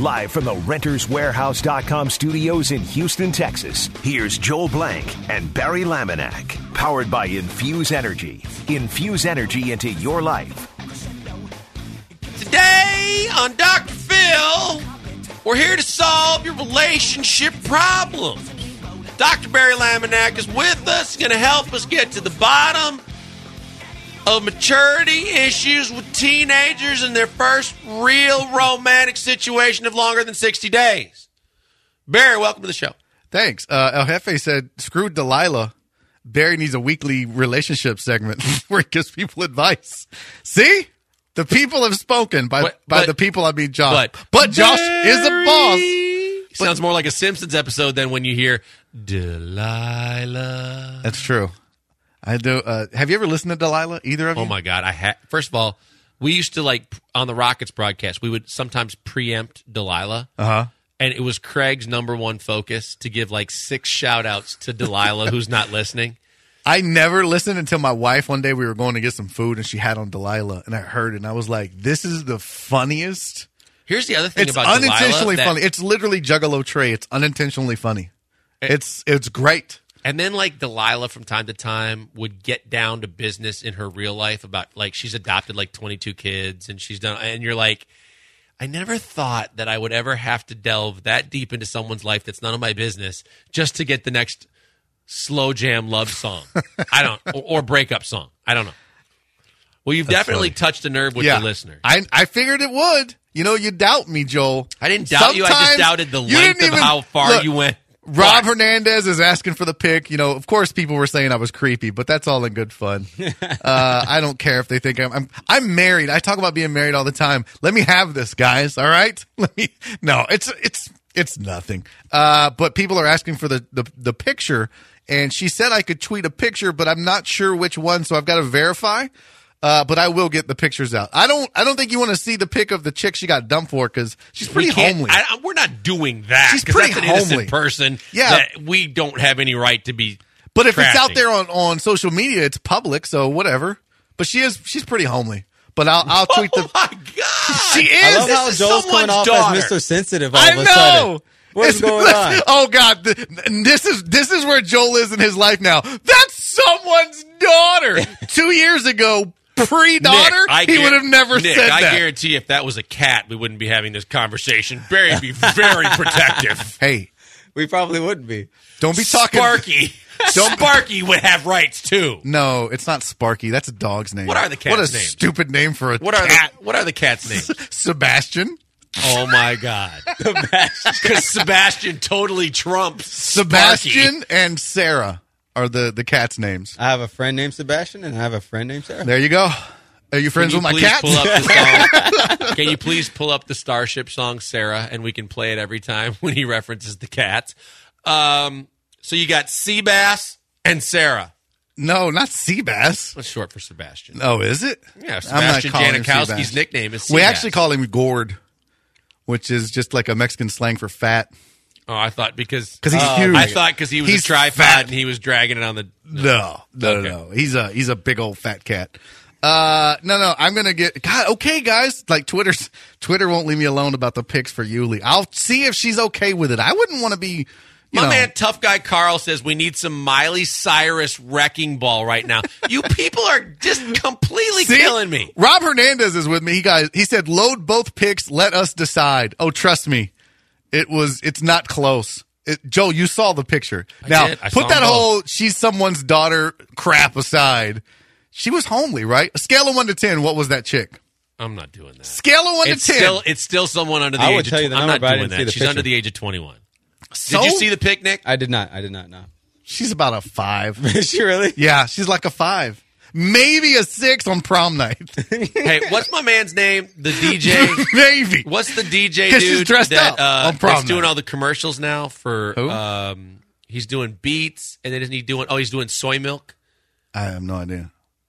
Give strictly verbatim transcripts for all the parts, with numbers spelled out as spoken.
Live from the Renters Warehouse dot com studios in Houston, Texas, here's Joel Blank and Barry Laminack. Powered by Infuse Energy. Infuse energy into your life. Today on Doctor Phil, we're here to solve your relationship problem. Doctor Barry Laminack is with us, going to help us get to the bottom of maturity issues with teenagers in their first real romantic situation of longer than sixty days. Barry, welcome to the show. Thanks. Uh, El Jefe said, screw Delilah. Barry needs a weekly relationship segment where he gives people advice. See? The people have spoken. By, but, by but, the people, I mean Josh. But, but Josh Barry is a boss. Sounds more like a Simpsons episode than when you hear Delilah. That's true. I do. Uh, have you ever listened to Delilah, either of you? Oh, my God. I ha- First of all, we used to, like, on the Rockets broadcast, we would sometimes preempt Delilah. Uh-huh. And it was Craig's number one focus to give, like, six shout-outs to Delilah who's not listening. I never listened until my wife, one day we were going to get some food, and she had on Delilah, and I heard it, and I was like, this is the funniest. Here's the other thing it's about Delilah. It's unintentionally that- funny. It's literally Juggalo Trey. It's unintentionally funny. It, it's it's great. And then, like, Delilah from time to time would get down to business in her real life about, like, she's adopted, like, twenty-two kids, and she's done, and you're like, I never thought that I would ever have to delve that deep into someone's life that's none of my business just to get the next slow jam love song. I don't, or, or breakup song. I don't know. Well, you've That's definitely funny. touched a nerve with yeah. the listener. I I figured it would. You know, you doubt me, Joel. I didn't doubt you. I just doubted the length of even, how far look, you went. Rob What? Hernandez is asking for the pick. You know, of course, people were saying I was creepy, but that's all in good fun. uh, I don't care if they think I'm, I'm. I'm married. I talk about being married all the time. Let me have this, guys. All right. Let me. No, it's it's it's nothing. Uh, but people are asking for the the, the picture, and she said I could tweet a picture, but I'm not sure which one, so I've got to verify. Uh, but I will get the pictures out. I don't. I don't think you want to see the pic of the chick she got dumped for because she's pretty We can't- homely. I, we're not doing that. She's 'cause pretty that's an innocent homely. person. Yeah. that we don't have any right to be. But if it's out trashing. there on, on social media, it's public, so whatever. But she is she's pretty homely. But I'll I'll tweet Oh the. my God! She is. I love This how is Joel's coming someone's off daughter. as Mister Sensitive all I of a know. sudden. What is It's- going on? Oh God, th- this is this is where Joel is in his life now. That's someone's daughter. Two years ago, pre-daughter, Nick, I he guar- would have never Nick, said I that. guarantee if that was a cat, we wouldn't be having this conversation. Barry would be very protective. Hey, We probably wouldn't be. don't be talking. Sparky. Sparky would have rights too. No, it's not Sparky. That's a dog's name. What are the cat's What a names? stupid name for a What are cat. the What are the cats' names? Sebastian. Oh my God! Because Sebastian totally trumps Sebastian Sparky. and Sarah are the, the cat's names. I have a friend named Sebastian, and I have a friend named Sarah. There you go. Are you friends Can you with my please cats? pull up the song? Can you please pull up the Starship song, Sarah, and we can play it every time when he references the cats? Um, so you got Seabass and Sarah. No, not Seabass. That's short for Sebastian. Oh, is it? Yeah, I'm not Sebastian calling him Janikowski's Seabass. nickname is Seabass. We actually call him Gord, which is just like a Mexican slang for fat. Oh, I thought because 'Cause he's Oh, huge. I thought because he was He's a tripod fat. and he was dragging it on the. No, no, Okay. no. He's a he's a big old fat cat. Uh, no, no. I'm gonna get God. Okay, guys. Like Twitter's Twitter won't leave me alone about the picks for Yuli. I'll see if she's okay with it. I wouldn't want to be. You My know, man, Tough Guy Carl says we need some Miley Cyrus wrecking ball right now. You people are just completely See? killing me. Rob Hernandez is with me. He guys, he said, "Load both picks. Let us decide." Oh, trust me, it was. It's not close. It, Joe, you saw the picture. I now, did. I saw put that them both. whole "she's someone's daughter" crap aside. She was homely, right? A scale of one to ten. What was that chick? I'm not doing that. Scale of one It's to ten. still it's still someone under the I age would of tell you tw- the I'm number, not but I doing didn't see that. the She's picture. under the age of twenty-one. So? Did you see the pic, Nick? I did not. I did not know. She's about a five. Is she really? Yeah, she's like a five. Maybe a six on prom night. Hey, what's my man's name? The D J. Maybe. What's the D J 'Cause dude she's dressed that up uh, on prom that's doing night. all the commercials now for? Who? Um, he's doing beats, and then isn't he doing? Oh, he's doing soy milk. I have no idea.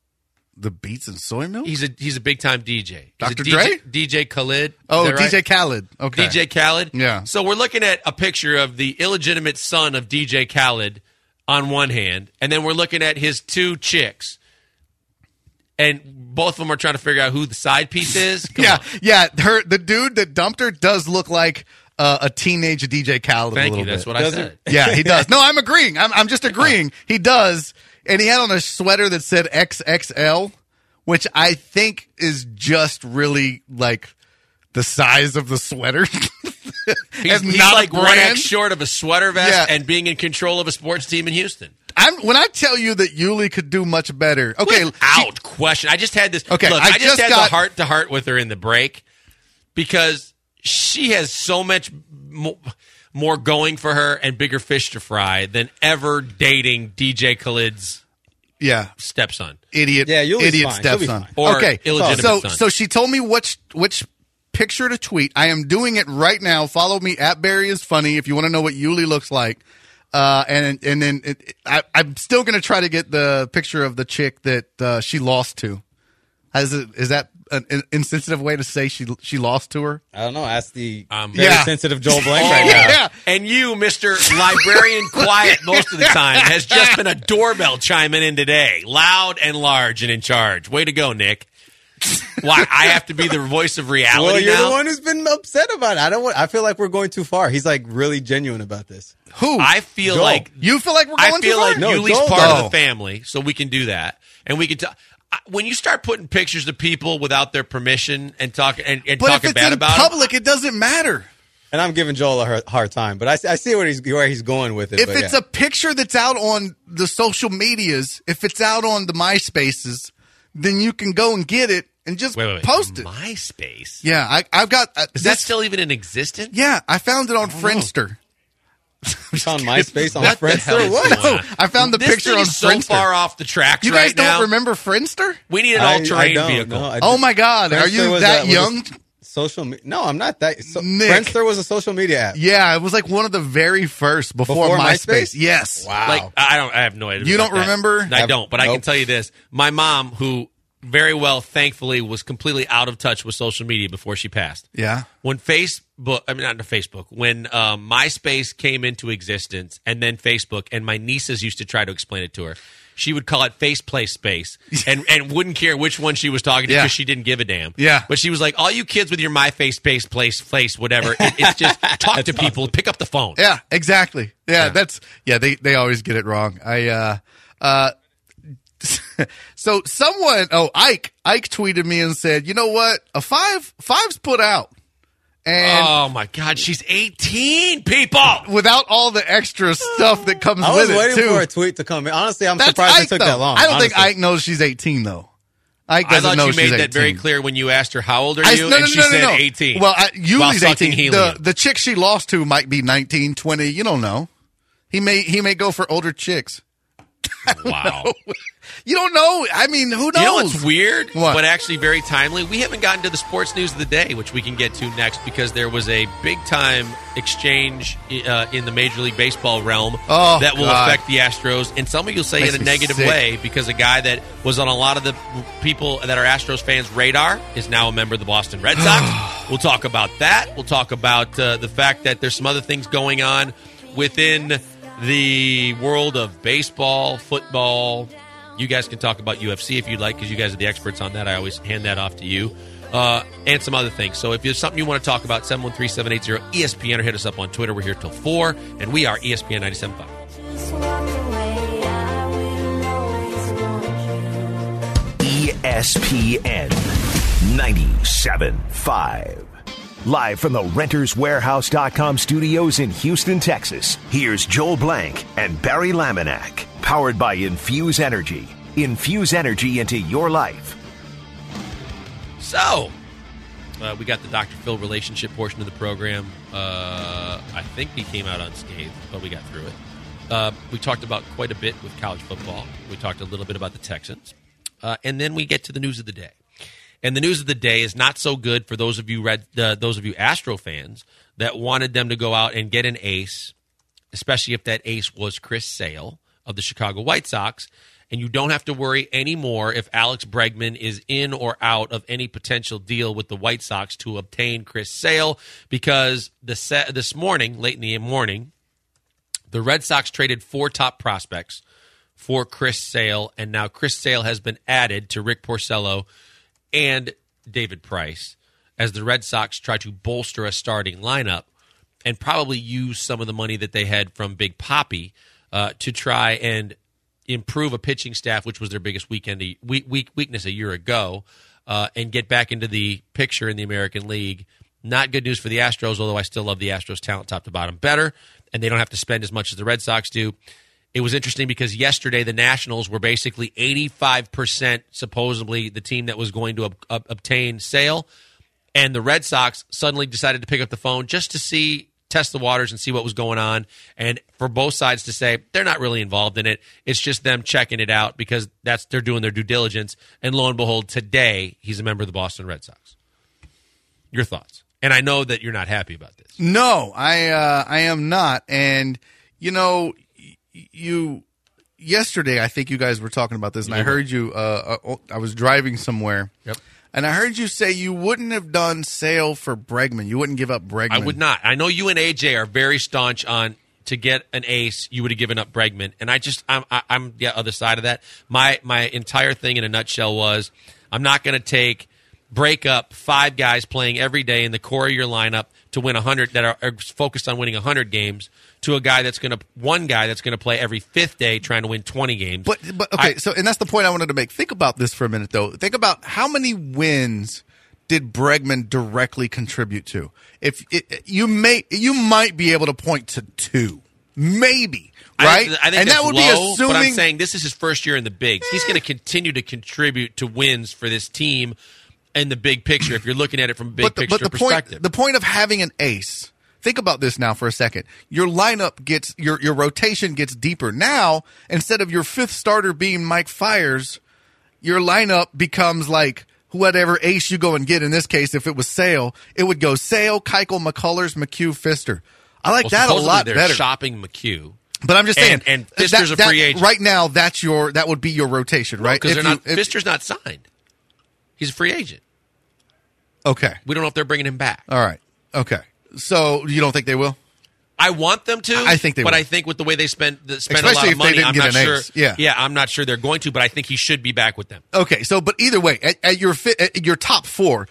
The beets and soy milk? He's a he's a big time D J. He's a Doctor D J, Dre? D J Khalid. Oh, Is that D J right? Khaled. Okay. D J Khaled. Yeah. So we're looking at a picture of the illegitimate son of D J Khaled on one hand, and then we're looking at his two chicks. and both of them are trying to figure out who the side piece is. Come yeah, on. yeah. Her the dude that dumped her does look like uh, a teenage D J Khaled. Thank a little you. That's bit. what I Does said. Yeah, he does. No, I'm agreeing. I'm, I'm just agreeing. He does. And he had on a sweater that said X X L, which I think is just really like the size of the sweater. He's, And he's not a like one brand. X short of a sweater vest Yeah. and being in control of a sports team in Houston. I'm, when I tell you that Yuli could do much better. Okay. Without question. I just had this. Okay, Look, I I, just, just had got- the heart to heart with her in the break because she has so much mo- more going for her and bigger fish to fry than ever dating D J Khaled's Yeah. stepson. Idiot. Yeah, Yuli's idiot fine. She'll be stepson. fine. Or okay. illegitimate so, son. so she told me which, which picture to tweet. I am doing it right now. Follow me at Barry is Funny if you want to know what Yuli looks like. Uh, and and then it, it, I, I'm still going to try to get the picture of the chick that uh, she lost to. Is, it, is that an, an insensitive way to say she she lost to her? I don't know. Ask the Um, very yeah. sensitive Joel Blank Oh, right now. Yeah. And you, Mister Librarian Quiet most of the time, has just been a doorbell chiming in today. Loud and large and in charge. Way to go, Nick. Why, I have to be the voice of reality Well, you're now? the one who's been upset about it. I don't want. I feel like we're going too far. He's like really genuine about this. Who? I feel Joel. like you feel like we're going I feel too far? like No, Yuli's Joel part does. of the family, so we can do that, and we can talk. When you start putting pictures of people without their permission and talking and, and But if talking it's bad in about public, it doesn't matter. And I'm giving Joel a hard- hard time, but I, see- I see where he's where he's going with it. If but it's yeah. a picture that's out on the social medias, if it's out on the MySpaces, then you can go and get it and just them. Wait, wait, wait. post it. MySpace. Yeah, I, I've got. Uh, Is this- that still even in existence? Yeah, I found it on Friendster. You found MySpace on What the hell Friendster. is What? going on? I found the This picture thing on is so Friendster. far off the tracks You guys right don't now. remember Friendster? We need an I- I all-terrain don't, vehicle. no, I Oh my God, are Friendster you was that a- was a- young? Social media? No, I'm not that. So, Nick. Friendster was a social media app. Yeah, it was like one of the very first before, Before MySpace. MySpace? Yes. Wow. Like I don't, I have no idea. You about don't that. remember? I don't, but I can Nope. tell you this: my mom, who very well, thankfully, was completely out of touch with social media before she passed. Yeah. When Facebook, I mean not Facebook, when um, MySpace came into existence, and then Facebook, and my nieces used to try to explain it to her. She would call it Face Place Space, and and wouldn't care which one she was talking to Yeah. because she didn't give a damn. Yeah. but she was like, all you kids with your My Face Space Place Place whatever, it, it's just talk to people, pick up the phone. Yeah, exactly. Yeah, Yeah. that's yeah. They they always get it wrong. I uh uh. So someone, oh Ike, Ike tweeted me and said, you know what, a five five's put out, and Oh my God, she's eighteen, people. without all the extra stuff that comes I with was it waiting too. for a tweet to come in. Honestly, I'm That's surprised Ike, it took though. that long. I don't think honestly. Ike knows she's eighteen though. Ike I doesn't thought know you she's made eighteen. that very clear when you asked her how old are I, you, no, and no, she no, no, said no. eighteen. Well, I, while Yuli's sucking eighteen. The helium. the chick she lost to might be nineteen, twenty. You don't know. He may he may go for older chicks. Wow. You don't know. I mean, who knows? You know what's weird, What? but actually very timely? We haven't gotten to the sports news of the day, which we can get to next because there was a big-time exchange uh, in the Major League Baseball realm Oh, that will God. affect the Astros. And some of you will say Makes in a me negative sick. way because a guy that was on a lot of the people that are Astros fans' radar is now a member of the Boston Red Sox. We'll talk about that. We'll talk about uh, the fact that there's some other things going on within the world of baseball, football. You guys can talk about U F C if you'd like because you guys are the experts on that. I always hand that off to you. Uh, and some other things. So if there's something you want to talk about, seven one three, seven eight zero, E S P N or hit us up on Twitter. We're here till four, and we are E S P N ninety-seven point five. Just walk away, I will always want you. E S P N ninety-seven point five. Live from the Renters Warehouse dot com studios in Houston, Texas, here's Joel Blank and Barry Laminack. Powered by Infuse Energy. Infuse energy into your life. So, uh, we got the Doctor Phil relationship portion of the program. Uh, I think he came out unscathed, but we got through it. Uh, we talked about quite a bit with college football. We talked a little bit about the Texans. Uh, and then we get to the news of the day. And the news of the day is not so good for those of you red, uh, those of you Astro fans that wanted them to go out and get an ace, especially if that ace was Chris Sale of the Chicago White Sox. And you don't have to worry anymore if Alex Bregman is in or out of any potential deal with the White Sox to obtain Chris Sale, because the se- this morning, late in the morning, the Red Sox traded four top prospects for Chris Sale, and now Chris Sale has been added to Rick Porcello and David Price as the Red Sox try to bolster a starting lineup and probably use some of the money that they had from Big Papi uh, to try and improve a pitching staff, which was their biggest weekend weak, weak, weakness a year ago, uh, and get back into the picture in the American League. Not good news for the Astros, although I still love the Astros' talent top to bottom better, and they don't have to spend as much as the Red Sox do. It was interesting because yesterday the Nationals were basically eighty-five percent supposedly the team that was going to ob- ob- obtain Sale, and the Red Sox suddenly decided to pick up the phone just to see, test the waters and see what was going on, and for both sides to say they're not really involved in it. It's just them checking it out because that's they're doing their due diligence, and lo and behold, today he's a member of the Boston Red Sox. Your thoughts? And I know that you're not happy about this. No, I uh, I am not. And, you know, you yesterday, I think you guys were talking about this, and I heard you, uh, uh, I was driving somewhere. Yep. And I heard you say you wouldn't have done Sale for Bregman. You wouldn't give up Bregman. I would not. I know you and A J are very staunch on to get an ace, you would have given up Bregman. And I just, I'm, I'm the other side of that. My, my entire thing in a nutshell was I'm not going to take, break up five guys playing every day in the core of your lineup to win one hundred that are, are focused on winning one hundred games to a guy that's going to, one guy that's going to play every fifth day trying to win twenty games. But, but okay, I, so, and that's the point I wanted to make. Think about this for a minute, though. Think about how many wins did Bregman directly contribute to? If it, you may, you might be able to point to two, maybe, right? I, I think and that's that would low, be assuming. But I'm saying this is his first year in the bigs. He's going to continue to contribute to wins for this team in the big picture. If you're looking at it from a big but the, picture but the perspective, point, the point of having an ace. Think about this now for a second. Your lineup gets your your rotation gets deeper. Now, instead of your fifth starter being Mike Fiers, your lineup becomes like whatever ace you go and get. In this case, if it was Sale, it would go Sale, Keuchel, McCullers, McHugh, Pfister. I like well, that a supposedly lot they're better. shopping McHugh. But I'm just saying, And- and Fister's a that- free that- agent. right now. That's your that would be your rotation, right? Because If they're you- not. if- Fister's not signed. He's a free agent. okay. We don't know if they're bringing him back. All right. Okay. So you don't think they will? I want them to. I think they but will. I think with the way they spend the, spend a Especially lot if of they money, didn't I'm get not an sure. ace. Yeah. yeah, I'm not sure they're going to. But I think he should be back with them. Okay, so but either way, at, at your fi- at your top four,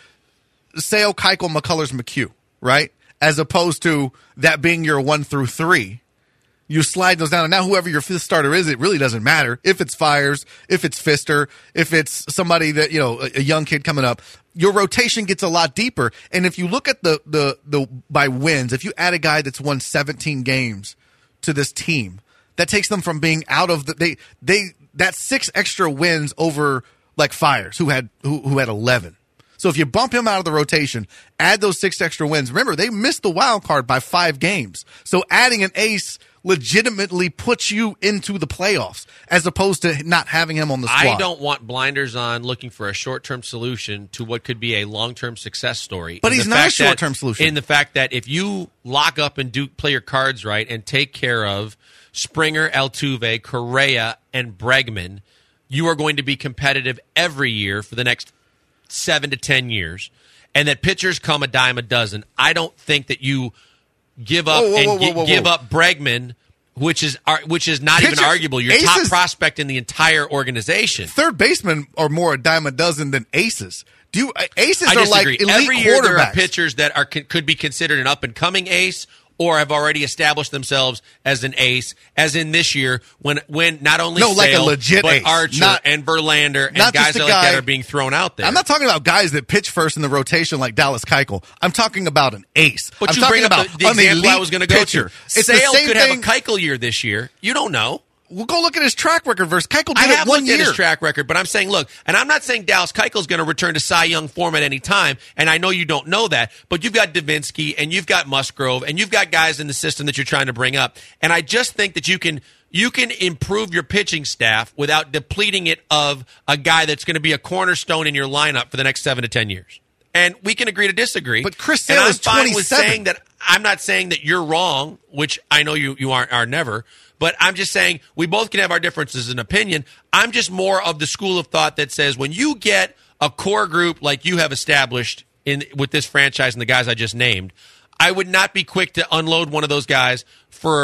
Sale, Keuchel, McCullers, McHugh, right? As opposed to that being your one through three, you slide those down, and now whoever your fifth starter is, it really doesn't matter if it's Fiers, if it's Pfister, if it's somebody that you know, a, a young kid coming up. Your rotation gets a lot deeper, and if you look at the the the by wins, if you add a guy that's won seventeen games to this team, that takes them from being out of the they they that's six extra wins over like Fiers, who had who who had eleven. So if you bump him out of the rotation, add those six extra wins. Remember, they missed the wild card by five games. So adding an ace legitimately puts you into the playoffs as opposed to not having him on the squad. I don't want blinders on looking for a short-term solution to what could be a long-term success story. But In he's the not a fact that- short-term solution. In the fact that if you lock up and do play your cards right and take care of Springer, Altuve, Correa, and Bregman, you are going to be competitive every year for the next seven to ten years. And that pitchers come a dime a dozen. I don't think that you give up Whoa, whoa, and whoa, gi- whoa, whoa, give whoa. up Bregman, which is ar- which is not even Pitchers- arguable. Your top aces- prospect in the entire organization. Third basemen are more a dime a dozen than aces. Do you, uh, aces I are like disagree. elite Every year there are quarterbacks. pitchers that are could be considered an up and coming ace or have already established themselves as an ace. As in this year, when when not only No, like a Sale, legit but ace. Archer Not- and Verlander and not guys just a like that guy- are being thrown out there. I'm not talking about guys that pitch first in the rotation like Dallas Keuchel. I'm talking about an ace. But I'm you talking bring up about the, the an example I elite was going to go pitcher. to. It's the Sale same could thing. have a Keuchel year this year. You don't know. Well, go look at his track record versus Keuchel did I it have one looked year. at his track record, but I'm saying, look, and I'm not saying Dallas Keuchel is going to return to Cy Young form at any time, and I know you don't know that, but you've got Davinsky and you've got Musgrove and you've got guys in the system that you're trying to bring up, and I just think that you can you can improve your pitching staff without depleting it of a guy that's going to be a cornerstone in your lineup for the next seven to ten years. And we can agree to disagree. But Chris and Sale I'm is fine with twenty-seven. saying that. I'm not saying that you're wrong, which I know you you aren't are never. But I'm just saying we both can have our differences in opinion. I'm just more of the school of thought that says when you get a core group like you have established in with this franchise and the guys I just named, I would not be quick to unload one of those guys for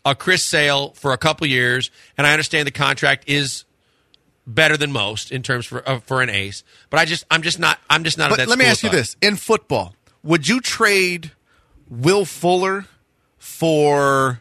a Chris Sale for a couple years, and I understand the contract is better than most in terms for uh, for an ace. But I just I'm just not I'm just not. But at that let me school ask you of thought. this: in football, would you trade Will Fuller for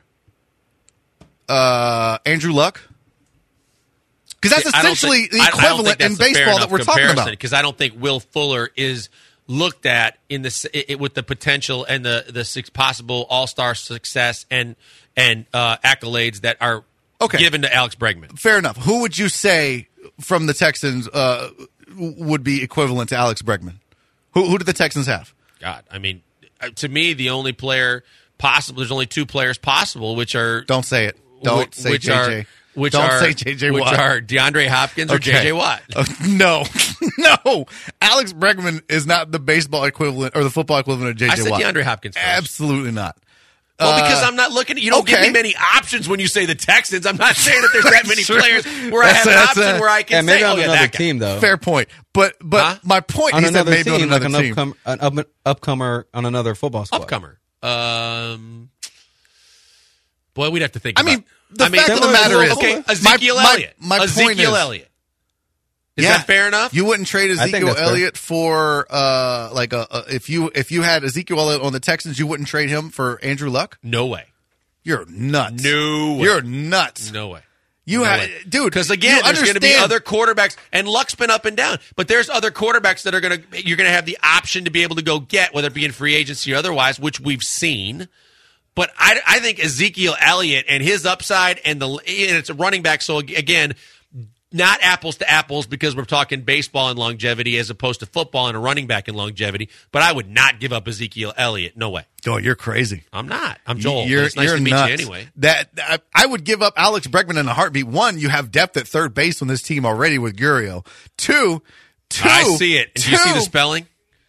uh, Andrew Luck? Because that's I don't essentially think- the I- I don't equivalent think in that's a fair baseball that enough we're talking comparison, about. Because I don't think Will Fuller is looked at in the s- it, it- with the potential and the the six possible All Star success and and uh, accolades that are Okay. given to Alex Bregman. Fair enough. Who would you say from the Texans uh, would be equivalent to Alex Bregman? Who, who do the Texans have? God, I mean, uh, to me, the only player possible. There's only two players possible, which are Don't say it. Don't which, say which J J. Are, which Don't are, say J J Which Watt. are DeAndre Hopkins or Okay. J J Watt. Uh, no, no. Alex Bregman is not the baseball equivalent or the football equivalent of J J I said Watt. DeAndre Hopkins first. Absolutely not. Well, Uh, because I'm not looking at you. Don't give okay. me many options when you say the Texans. I'm not saying that there's that many Sure. players where I That's have a- an that's option a- where I can Yeah, maybe say, on oh, yeah, another that guy. team though. Fair point. But but Huh? my point, On he said another maybe team, on another like an team. upcom- an up- upcomer on another football squad. Upcomer. Um, boy, we'd have to think. I about mean, the I mean, fact of the matter is, okay, my- Ezekiel my- Elliott. my point Ezekiel is- Elliott. Is Yeah. that fair enough? You wouldn't trade think Ezekiel that's fair. Elliott for uh like a, a if you if you had Ezekiel Elliott on the Texans, you wouldn't trade him for Andrew Luck? no way. You're nuts. No way. You're nuts. No way. You No have, way. dude. Because again, you there's going to be understand- other quarterbacks, and Luck's been up and down. But there's other quarterbacks that are going to you're going to have the option to be able to go get, whether it be in free agency or otherwise, which we've seen. But I, I think Ezekiel Elliott and his upside, and the and it's a running back. So again, not apples to apples because we're talking baseball and longevity as opposed to football and a running back and longevity. But I would not give up Ezekiel Elliott. No way. Oh, you're crazy. I'm not. I'm Joel. You're, it's nice you're to meet nuts. you anyway. That I, I would give up Alex Bregman in a heartbeat. One, you have depth at third base on this team already with Gurriel. Two, two. I see it. Do you see the two- spelling?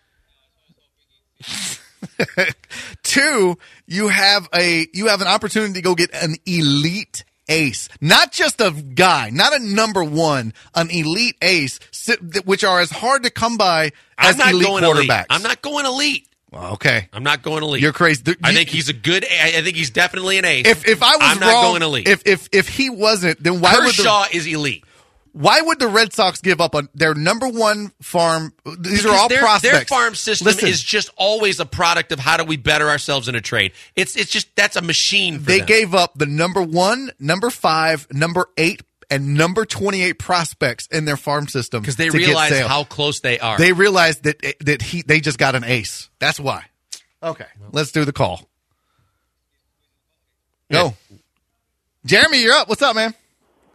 Two, you have a you have an opportunity to go get an elite ace, not just a guy, not a number one, an elite ace, si- which are as hard to come by as I'm not elite going quarterbacks. elite. I'm not going elite. Well, okay, I'm not going elite. you're crazy. There- I you- think he's a good. I I think he's definitely an ace. If if I was I'm not wrong, going elite. if if if he wasn't, then why would the Kershaw is elite. why would the Red Sox give up on their number one farm? These Because are all their, prospects. Their farm system Listen, is just always a product of how do we better ourselves in a trade. It's it's just that's a machine. For they them. gave up the number one, number five, number eight, and number twenty-eight prospects in their farm system because they to get realize Sale. how close they are. They realized that that he they just got an ace. That's why. Okay, let's do the call. Go, Jeremy. You're up. What's up, man?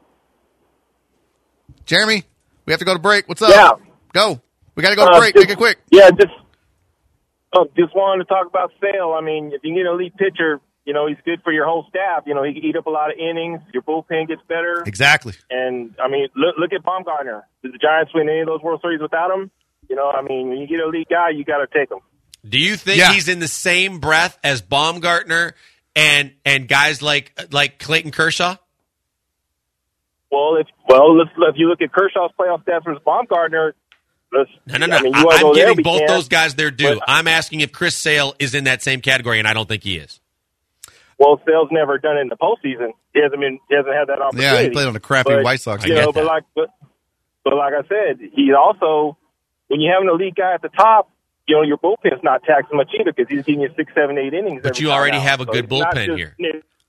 Jeremy, we have to go to break. What's up? Yeah. Go. We got to go to Uh, break. just- Make it quick. Yeah, just uh, just wanted to talk about Sale. I mean, if you get an elite pitcher, you know, he's good for your whole staff. You know, he can eat up a lot of innings. Your bullpen gets better. Exactly. And, I mean, look, look at Baumgartner. Did the Giants win any of those World Series without him? You know, I mean, when you get an elite guy, you got to take him. Do you think Yeah. he's in the same breath as Baumgartner and and guys like like Clayton Kershaw? Well, if well, let's, if you look at Kershaw's playoff stats versus Baumgartner, let's, No, no, no. I mean, you I, wanna go I'm there, giving we both can. those guys their due. But- I'm asking if Chris Sale is in that same category, and I don't think he is. Well, Sale's never done it in the postseason. He hasn't been, he hasn't had that opportunity. Yeah, he played on the crappy But, White Sox. I You get know, but that. like, but, but like I said, he also, when you have an elite guy at the top, you know, your bullpen's not taxed much either because he's getting you six, seven, eight innings. But every you time already out. have a So good it's not bullpen just- here.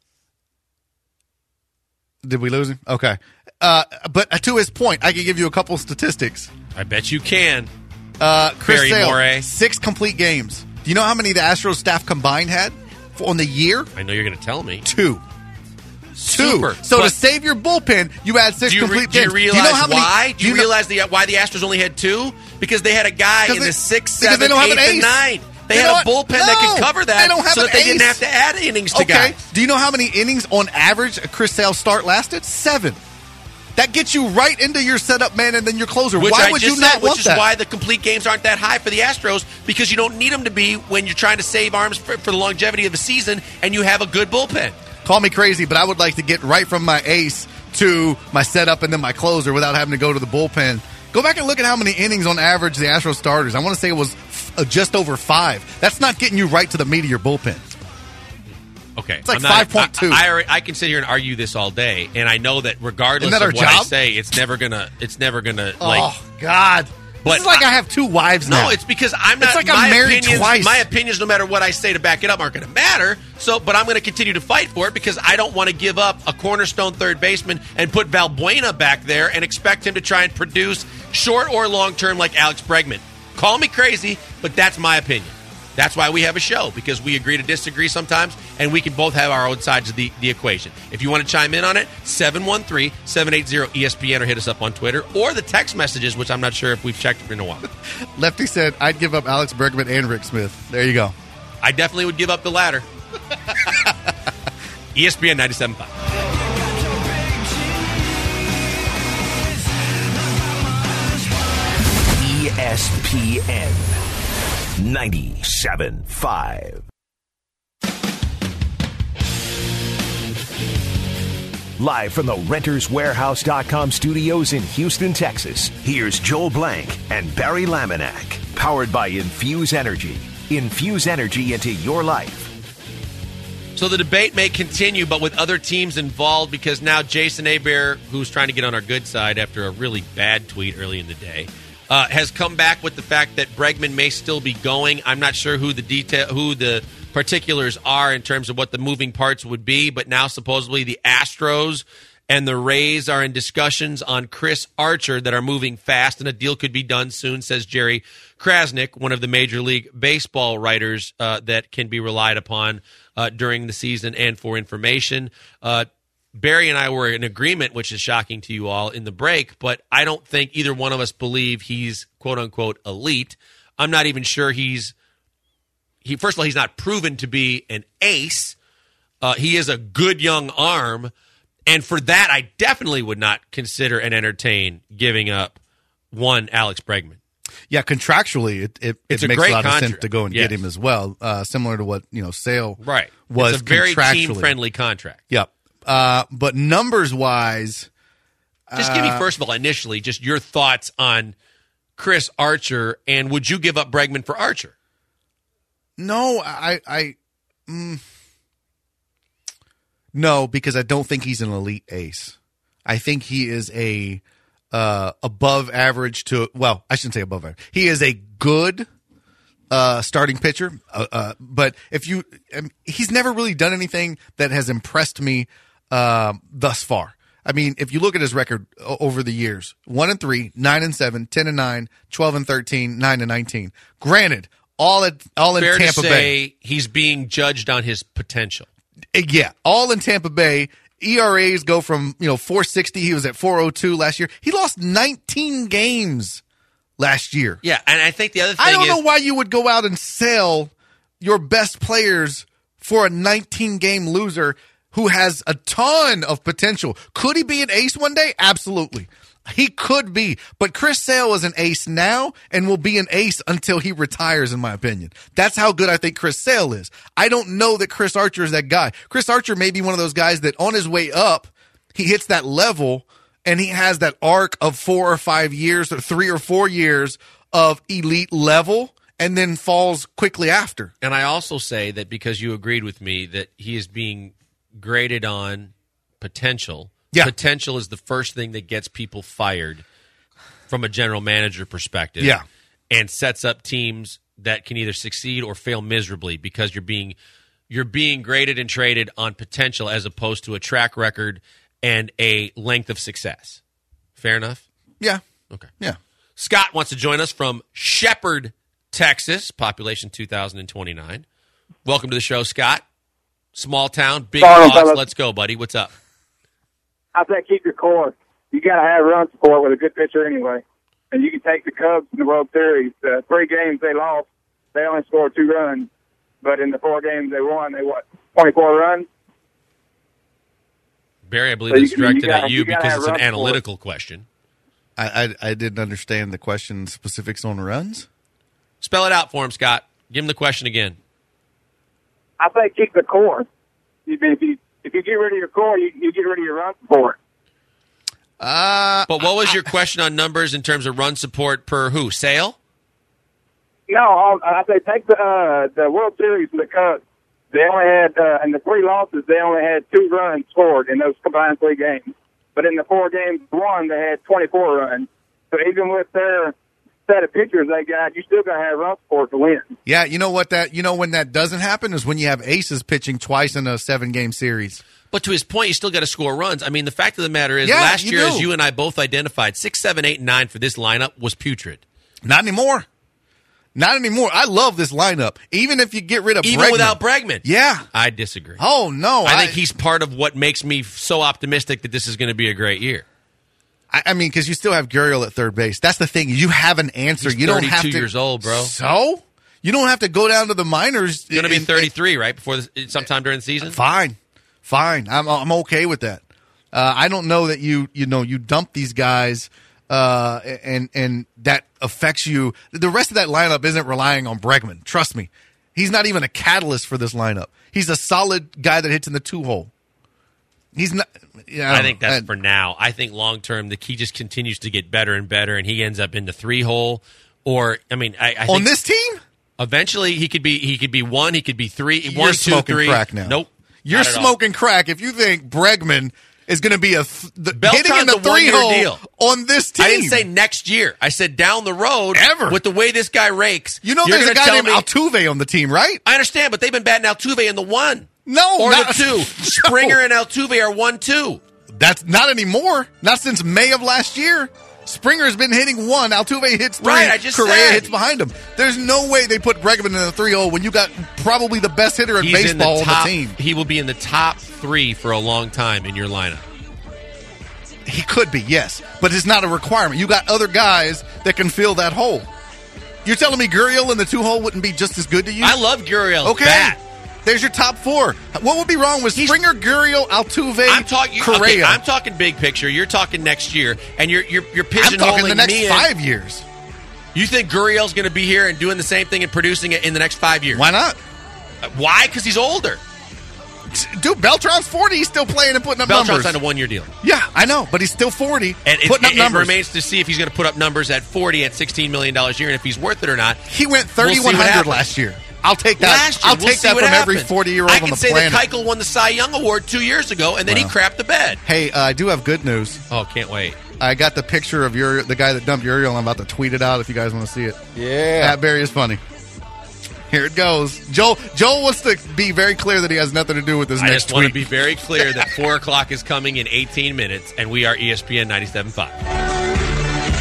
Did we lose him? Okay. Uh, but to his point, I can give you a couple statistics. I bet you can. Uh, Chris Barry Sale, Morey. six complete games. Do you know how many the Astros staff combined had for, on the year? I know you're going to tell me. Two. Two. Super. So to But save your bullpen, you add six do you, re- complete do you games. realize do you know how many, why? Do you, know- realize the, why the Astros only had two? Because they had a guy 'Cause in they- the sixth, because they seventh, don't have an eighth, and ace. ninth. They, They had a don't- bullpen that no, could cover that they don't have so an that they didn't ace. have to add innings to Okay. guys. Do you know how many innings on average a Chris Sale start lasted? Seven. That gets you right into your setup man and then your closer. Which why I would just you not said, want which is that? why the complete games aren't that high for the Astros, because you don't need them to be when you're trying to save arms for, for the longevity of the season and you have a good bullpen. Call me crazy, but I would like to get right from my ace to my setup and then my closer without having to go to the bullpen. Go back and look at how many innings on average the Astros starters. I want to say it was f- uh, just over five. That's not getting you right to the meat of your bullpen. Okay, It's like I'm not- five point two. I, I, already- I can sit here and argue this all day, and I know that regardless Isn't that of our what I job? say, it's never gonna. It's never gonna like. Oh God! But This is like I, have two wives now. No, it's because I'm not. It's like my I'm married opinions, twice. My opinions, no matter what I say to back it up, aren't going to matter. So, but I'm going to continue to fight for it because I don't want to give up a cornerstone third baseman and put Valbuena back there and expect him to try and produce short or long term like Alex Bregman. Call me crazy, but that's my opinion. That's why we have a show, because we agree to disagree sometimes, and we can both have our own sides of the, the equation. If you want to chime in on it, seven one three, seven eight zero, E S P N or hit us up on Twitter, or the text messages, which I'm not sure if we've checked in a while. Lefty said, I'd give up Alex Bregman and Rick Smith. There you go. I definitely would give up the latter. E S P N ninety-seven point five. E S P N ninety-seven point five. Live from the Renters Warehouse dot com studios in Houston, Texas, here's Joel Blank and Barry Laminack. Powered by Infuse Energy. Infuse energy into your life. So the debate may continue, but with other teams involved, because now Jason Hebert, who's trying to get on our good side after a really bad tweet early in the day, uh, has come back with the fact that Bregman may still be going. I'm not sure who the detail, who the particulars are in terms of what the moving parts would be, but now supposedly the Astros and the Rays are in discussions on Chris Archer that are moving fast, and a deal could be done soon, says Jerry Krasnick, one of the Major League Baseball writers uh, that can be relied upon uh, during the season and for information. Uh, Barry and I were in agreement, which is shocking to you all, in the break, but I don't think either one of us believe he's quote-unquote elite. I'm not even sure he's he. First of all, he's not proven to be an ace. Uh, he is a good young arm, and for that, I definitely would not consider and entertain giving up one Alex Bregman. Yeah, contractually, it it, It's it a makes great a lot of sense contract. to go and Yes. get him as well. Uh, similar to what you know, Sale Right. was it's a very contractually. team-friendly contract. Yep. Uh, but numbers wise, Just give me, Uh, first of all, initially, just your thoughts on Chris Archer, and would you give up Bregman for Archer? no, I, I, mm, no, because I don't think he's an elite ace. I think he is a uh, above average to well, I shouldn't say above average. He is a good uh, starting pitcher, uh, uh, but if you, um, he's never really done anything that has impressed me um, thus far. I mean, if you look at his record o- over the years, one and three, nine and seven, ten and nine, twelve and thirteen, nine and nineteen. Granted, all at all in Fair Tampa to Bay. say he's being judged on his potential. Yeah, all in Tampa Bay. E R As go from, you know, four sixty. He was at four oh two last year. He lost nineteen games last year. Yeah, and I think the other thing I don't is, know why you would go out and sell your best players for a nineteen game loser who has a ton of potential. Could he be an ace one day? Absolutely. He could be, but Chris Sale is an ace now and will be an ace until he retires, in my opinion. That's how good I think Chris Sale is. I don't know that Chris Archer is that guy. Chris Archer may be one of those guys that on his way up, he hits that level and he has that arc of four or five years or three or four years of elite level and then falls quickly after. and I also say that because you agreed with me that he is being graded on potential. Yeah. Potential is the first thing that gets people fired from a general manager perspective. Yeah. And sets up teams that can either succeed or fail miserably because you're being you're being graded and traded on potential as opposed to a track record and a length of success. Fair enough? Yeah. Okay. Yeah. Scott wants to join us from Shepherd, Texas, population two thousand twenty-nine. Welcome to the show, Scott. Small town, big Morning, thoughts. fellas. Let's go, buddy. What's up? I say keep your core. You got to have run support with a good pitcher anyway. And you can take the Cubs in the World Series. The three games they lost, they only scored two runs. But in the four games they won, they what, twenty-four runs? Barry, I believe So you it's can- you directed gotta- at you you gotta because have it's an run support. analytical question. I, I I didn't understand the question specifics on runs. Spell it out for him, Scott. Give him the question again. I say keep the core. If you, if you get rid of your core, you, you get rid of your run support. Uh, But what was your question on numbers in terms of run support per who? Sale? No, I'll- I say take the uh, the World Series from the Cubs. they only had, uh, in the three losses, they only had two runs scored in those combined three games. But in the four games won, they had twenty-four runs. So even with their set of pitchers they got, you still got to have run support to win. Yeah, you know what that you know when that doesn't happen is when you have aces pitching twice in a seven game series. But to his point, you still got to score runs. I mean, the fact of the matter is, Yeah, last you year, do. as you and I both identified, six, seven, eight, and nine for this lineup was putrid. Not anymore. Not anymore. I love this lineup. Even if you get rid of Even Bregman. without Bregman. Yeah. I disagree. Oh no. I think he's part of what makes me so optimistic that this is going to be a great year. I, I mean, because you still have Gurriel at third base. That's the thing. You have an answer. He's you don't have thirty-two to. years old, bro. So you don't have to go down to the minors. He's going to be and- thirty-three, right? Before this, sometime during the season? Fine, fine. I'm I'm okay with that. Uh, I don't know that you you know you dump these guys uh, and and that affects you. The rest of that lineup isn't relying on Bregman. Trust me, he's not even a catalyst for this lineup. He's a solid guy that hits in the two hole. He's not. Yeah, I think that's I- for now. I think long term, the key just continues to get better and better, and he ends up in the three hole. Or, I mean, I, I think on this team. eventually he could be he could be one, he could be three, You're one, two, smoking three. crack now. Nope, You're not at all. smoking crack if you think Bregman is going to be a th- the, Beltran's hitting in the a one-year three hole deal. on this team. I didn't say next year. I said down the road. Ever. With the way this guy rakes. You know, you're there's a gonna guy tell named me- Altuve on the team, right? I understand, but they've been batting Altuve in the one. No, Or not- the two. No. Springer and Altuve are one, two. That's not anymore. Not since May of last year. Springer's been hitting one. Altuve hits three. Right, I just Correa said. hits behind him. There's no way they put Bregman in the three hole when you got probably the best hitter in He's baseball in the top, on the team. He will be in the top three for a long time in your lineup. He could be, yes, but it's not a requirement. You got other guys that can fill that hole. You're telling me Gurriel in the two hole wouldn't be just as good to you? I love Gurriel's Okay. bat. There's your top four. What would be wrong with Springer, Gurriel, Altuve, I'm talking. Correa? Okay, I'm talking big picture. You're talking next year, and you're you're you're I'm pigeonholing talking the next me in. five years. You think Gurriel's going to be here and doing the same thing and producing it in the next five years? Why not? Uh, Why? Because he's older. Dude, Beltran's forty. He's still playing and putting up Beltran numbers. signed a one-year deal, Yeah, I know, but he's still forty, and it, putting up it, it numbers. remains to see if he's going to put up numbers at forty at sixteen million dollars a year, and if he's worth it or not. He went We'll see thirty-one what hundred happens. last year. I'll take that. Last year, I'll we'll take see that what from every happens. forty-year-old I on can the say planet. that Keuchel won the Cy Young Award two years ago, and then Wow. he crapped the bed. Hey, uh, I do have good news. Oh, can't wait. I got the picture of your the guy that dumped Uriel. I'm about to tweet it out if you guys want to see it. Yeah. That Barry is funny. Here it goes. Joel Joel wants to be very clear that he has nothing to do with this I next just want to tweet. be very clear that four o'clock is coming in eighteen minutes, and we are E S P N ninety-seven point five.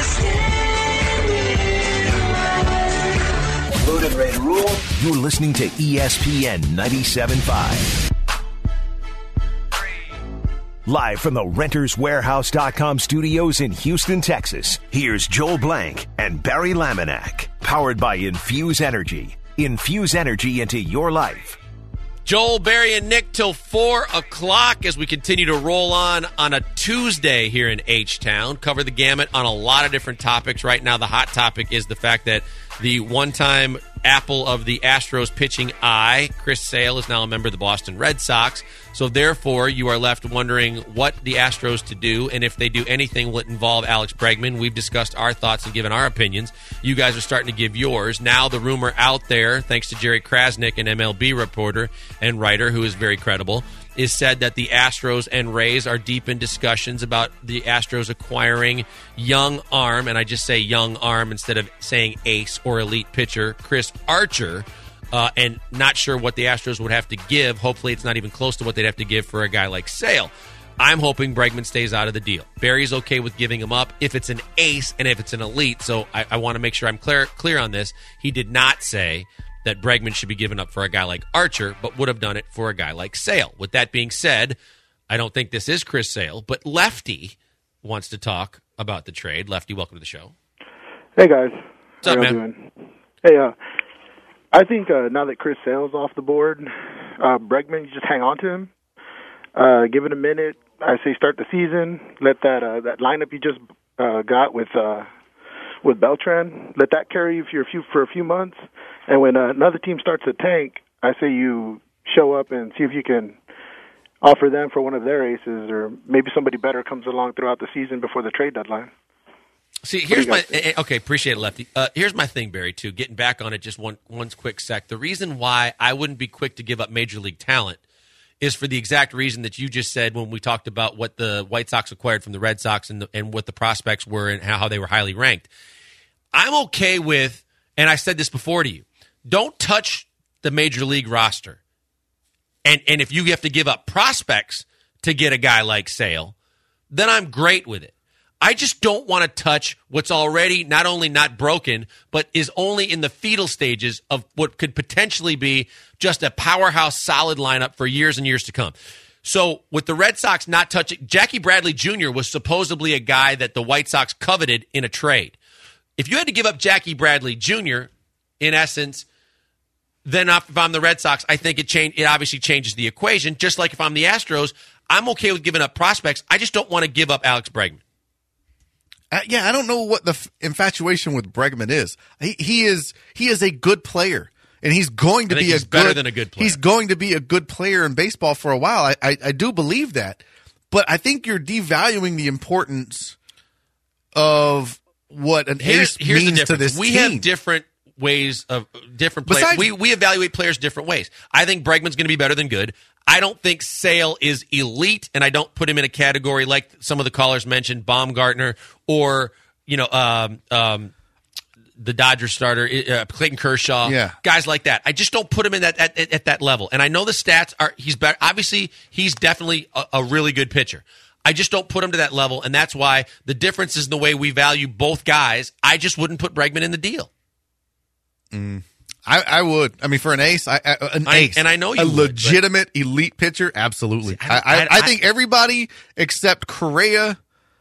Load and ready to roll. You're listening to E S P N ninety-seven point five. Live from the Renters Warehouse dot com studios in Houston, Texas, here's Joel Blank and Barry Laminack. Powered by Infuse Energy. Infuse energy into your life. Joel, Barry, and Nick till four o'clock as we continue to roll on on a Tuesday here in H-Town. Cover the gamut on a lot of different topics. Right now, the hot topic is the fact that the one-time apple of the Astros pitching eye, Chris Sale, is now a member of the Boston Red Sox. So therefore, you are left wondering what the Astros to do, and if they do anything, will it involve Alex Bregman? We've discussed our thoughts and given our opinions. You guys are starting to give yours. Now the rumor out there, thanks to Jerry Krasnick, an M L B reporter and writer who is very credible, is said that the Astros and Rays are deep in discussions about the Astros acquiring young arm, and I just say young arm instead of saying ace or elite pitcher, Chris Archer. Uh, and not sure what the Astros would have to give. Hopefully it's not even close to what they'd have to give for a guy like Sale. I'm hoping Bregman stays out of the deal. Barry's okay with giving him up if it's an ace and if it's an elite. So I, I want to make sure I'm clear, clear on this. He did not say that Bregman should be given up for a guy like Archer, but would have done it for a guy like Sale. With that being said, I don't think this is Chris Sale, but Lefty wants to talk about the trade. Lefty, welcome to the show. Hey, guys. What's up, How y'all man? doing? Hey, uh, I think uh, now that Chris Sale's off the board, uh, Bregman, you just hang on to him. Uh, give it a minute. I say start the season. Let that uh, that lineup you just uh, got with uh, with Beltran, let that carry you for a few for a few months. And when uh, another team starts to tank, I say you show up and see if you can offer them for one of their aces, or maybe somebody better comes along throughout the season before the trade deadline. See, here's you my guys think? eh, eh, okay. Appreciate it, Lefty. Uh, here's my thing, Barry. Too getting back on it, just one one quick sec. The reason why I wouldn't be quick to give up major league talent is for the exact reason that you just said when we talked about what the White Sox acquired from the Red Sox and the, and what the prospects were and how, how they were highly ranked. I'm okay with, and I said this before to you, don't touch the major league roster. And and if you have to give up prospects to get a guy like Sale, then I'm great with it. I just don't want to touch what's already not only not broken, but is only in the fetal stages of what could potentially be just a powerhouse solid lineup for years and years to come. So with the Red Sox not touching, Jackie Bradley Junior was supposedly a guy that the White Sox coveted in a trade. If you had to give up Jackie Bradley Junior, in essence, then if I'm the Red Sox, I think it change, it obviously changes the equation. Just like if I'm the Astros, I'm okay with giving up prospects. I just don't want to give up Alex Bregman. Uh, yeah, I don't know what the f- infatuation with Bregman is. He, he is he is a good player, and he's going to I think be he's a better good, than a good player. He's going to be a good player in baseball for a while. I, I I do believe that, but I think you're devaluing the importance of what an Here's, ace here's the means to difference. this we team. have different ways of different players. Besides- We we evaluate players different ways. I think Bregman's going to be better than good. I don't think Sale is elite, and I don't put him in a category like some of the callers mentioned, Baumgartner or you know um, um, the Dodgers starter uh, Clayton Kershaw, Yeah. guys like that. I just don't put him in that at, at, at that level. And I know the stats are he's better. Obviously, he's definitely a, a really good pitcher. I just don't put him to that level, and that's why the difference is in the way we value both guys. I just wouldn't put Bregman in the deal. I, I would. I mean, for an ace, I, I, an I- ace, and I know you a would, legitimate elite pitcher, absolutely. See, I I, don't- I, I- I, I- think everybody except Correa,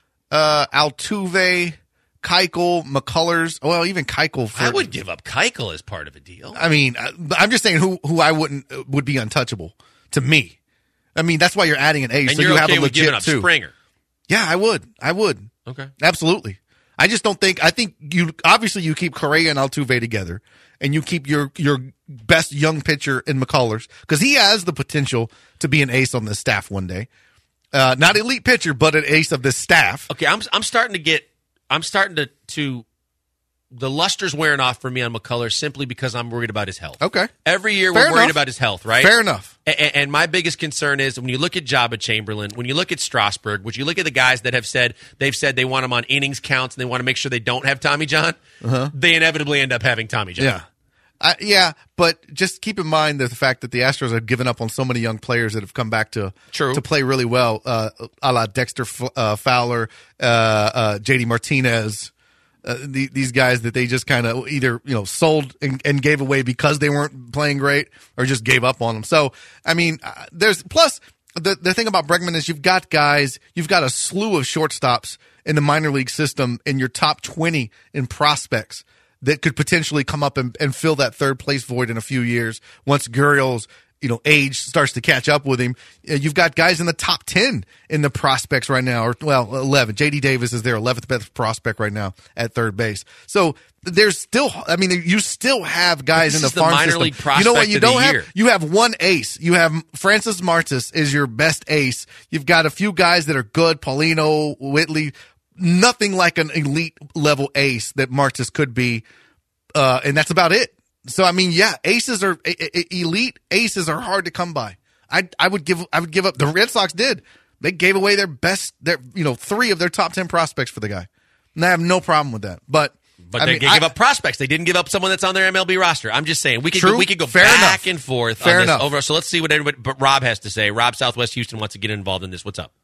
uh, Altuve, Keuchel, McCullers. Well, even Keuchel. For, I would give up Keuchel as part of a deal. I mean, I- I'm just saying who who I wouldn't uh, would be untouchable to me. I mean, that's why you're adding an ace, and so you're you okay have a with giving legit up two. Springer. Yeah, I would. I would. Okay. Absolutely. I just don't think. I think you obviously you keep Correa and Altuve together, and you keep your your best young pitcher in McCullers because he has the potential to be an ace on this staff one day. Uh, not elite pitcher, but an ace of this staff. Okay, I'm I'm starting to get I'm starting to to the luster's wearing off for me on McCullers simply because I'm worried about his health. Okay. Every year Fair we're worried enough. about his health, right? Fair enough. And, and my biggest concern is when you look at Jabba Chamberlain, when you look at Strasburg, when you look at the guys that have said they've said they want him on innings counts and they want to make sure they don't have Tommy John, Uh-huh. they inevitably end up having Tommy John. Yeah. I, yeah, but just keep in mind that the fact that the Astros have given up on so many young players that have come back to True. to play really well, uh, a la Dexter F- uh, Fowler, uh, uh, J D Martinez, uh, the, these guys that they just kind of either you know sold and, and gave away because they weren't playing great, or just gave up on them. So I mean, uh, there's plus the the thing about Bregman is you've got guys, you've got a slew of shortstops in the minor league system in your top twenty in prospects that could potentially come up and, and fill that third place void in a few years once Gurriel's you know age starts to catch up with him. Uh, You've got guys in the top ten in the prospects right now, or well, eleven. J D Davis is their eleventh best prospect right now at third base. So there's still, I mean, you still have guys This in the is the farm minor system. league You know what? prospect You of the don't have. year. You have one ace. You have Francis Martis is your best ace. You've got a few guys that are good, Paulino, Whitley. Nothing like an elite level ace that Martis could be. Uh, and that's about it. So I mean, yeah, aces are e- e- elite. Aces are hard to come by. I I would give I would give up. The Red Sox did. They gave away their best, their you know, three of their top ten prospects for the guy, and I have no problem with that. But But I they mean, gave I- up prospects. They didn't give up someone that's on their M L B roster. I'm just saying we could True. go, we could go Fair back enough. and forth Fair on this enough. over. So let's see what everybody. But Rob has to say. Rob, Southwest Houston wants to get involved in this. What's up?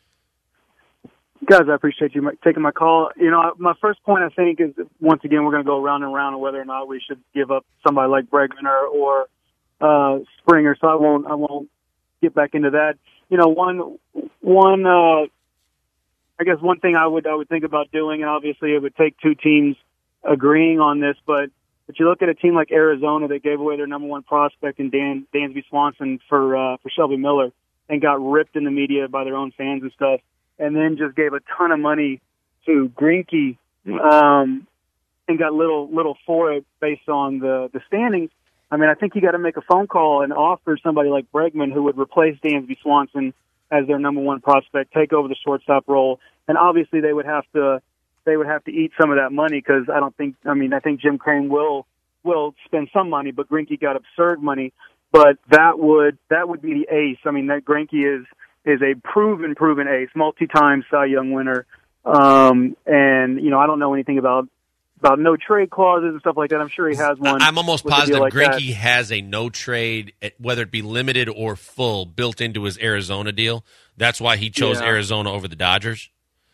Guys, I appreciate you taking my call. You know, my first point, I think, is once again, we're going to go round and round on whether or not we should give up somebody like Bregman or, or uh, Springer. So I won't, I won't get back into that. You know, one, one, uh, I guess one thing I would, I would think about doing, and obviously it would take two teams agreeing on this, but if you look at a team like Arizona that gave away their number one prospect in Dan Dansby Swanson for uh, for Shelby Miller and got ripped in the media by their own fans and stuff, and then just gave a ton of money to Greinke um, and got little little for it based on the, the standings. I mean, I think you got to make a phone call and offer somebody like Bregman, who would replace Dansby Swanson as their number one prospect, take over the shortstop role, and obviously they would have to they would have to eat some of that money because I don't think. I mean, I think Jim Crane will will spend some money, but Greinke got absurd money. But that would that would be the ace. I mean, that Greinke is is a proven proven ace, multi-time Cy Young winner. Um, and you know, I don't know anything about about no trade clauses and stuff like that. I'm sure he has one. I'm almost with a positive deal like Greinke that. has a no trade, whether it be limited or full, built into his Arizona deal. That's why he chose Yeah. Arizona over the Dodgers.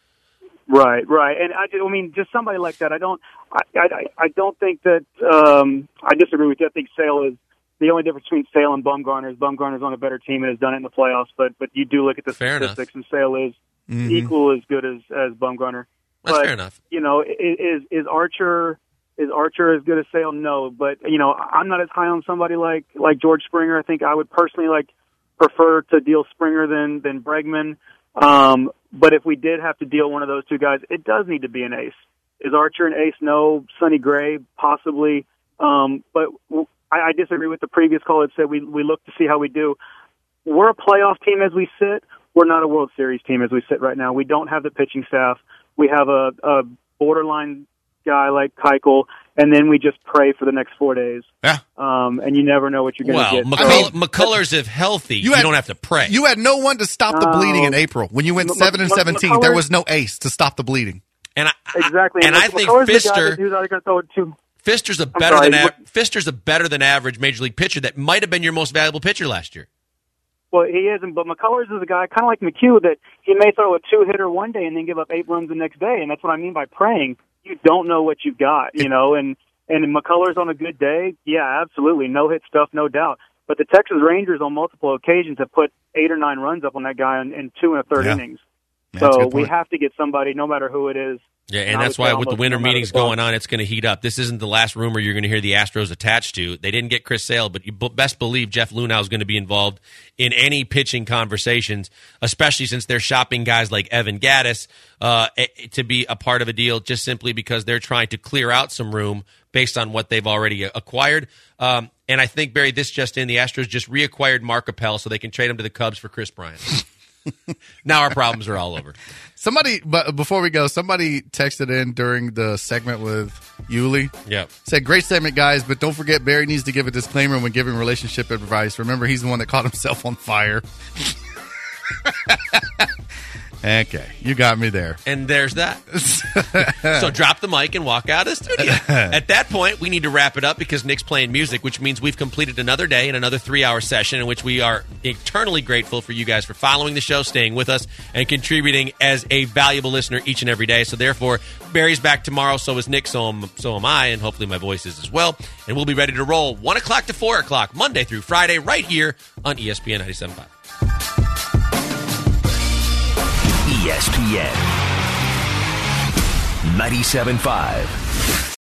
Right, right, and I, I mean, just somebody like that. I don't, I, I, I don't think that. Um, I disagree with you. I think Sale is the only difference between Sale and Bumgarner is Bumgarner's on a better team and has done it in the playoffs. But but you do look at the Fair statistics, and Sale is Mhm. equal as good as as Bumgarner. That's but, fair enough. You know, i- is is Archer is Archer as good as Sale? No, but you know, I'm not as high on somebody like like George Springer. I think I would personally like prefer to deal Springer than than Bregman. Um, but if we did have to deal one of those two guys, it does need to be an ace. Is Archer an ace? No. Sonny Gray, possibly. Um, but w- I, I disagree with the previous call that said we, we look to see how we do. We're a playoff team as we sit. We're not a World Series team as we sit right now. We don't have the pitching staff. We have a, a borderline guy like Keuchel, and then we just pray for the next four days. Yeah. Um, and you never know what you're going to Well, get. McCull- So- McCullers, if healthy, you, had- don't have to pray. You had no one to stop the No. bleeding in April. When you went M- seven and M- seventeen, there McCullers- was no ace to stop the bleeding. and I, Exactly. And I Mc- think McCullers the guy Pfister- that- who's either going to throw it to. Fister's a better sorry, than what- av- Fister's a better than average major league pitcher that might have been your most valuable pitcher last year. Well, he isn't, but McCullers is a guy kind of like McHugh that he may throw a two-hitter one day and then give up eight runs the next day, and that's what I mean by praying. You don't know what you've got, you know, and and McCullers on a good day, yeah, absolutely, no-hit stuff, no doubt. But the Texas Rangers on multiple occasions have put eight or nine runs up on that guy in, in two and a third Yeah. innings. Yeah, that's a So good we point. have to get somebody, no matter who it is. Yeah, And and I that's would why say with the almost winter no matter meetings the club. going on, it's going to heat up. This isn't the last rumor you're going to hear the Astros attached to. They didn't get Chris Sale, but you b- best believe Jeff Lunau is going to be involved in any pitching conversations, especially since they're shopping guys like Evan Gattis uh, eh, to be a part of a deal just simply because they're trying to clear out some room based on what they've already acquired. Um, and I think, Barry, this just in, the Astros just reacquired Mark Appel so they can trade him to the Cubs for Chris Bryant. Now our problems are all over. Somebody, but before we go, somebody texted in during the segment with Yuli. Yep. Said, great segment, guys, but don't forget Barry needs to give a disclaimer when giving relationship advice. Remember, he's the one that caught himself on fire. Okay, you got me there. And there's that. So drop the mic and walk out of the studio. At that point, we need to wrap it up because Nick's playing music, which means we've completed another day and another three-hour session in which we are eternally grateful for you guys for following the show, staying with us, and contributing as a valuable listener each and every day. So therefore, Barry's back tomorrow, so is Nick, so am, so am I, and hopefully my voice is as well. And we'll be ready to roll one o'clock to four o'clock, Monday through Friday, right here on E S P N ninety-seven point five. E S P N ninety-seven point five.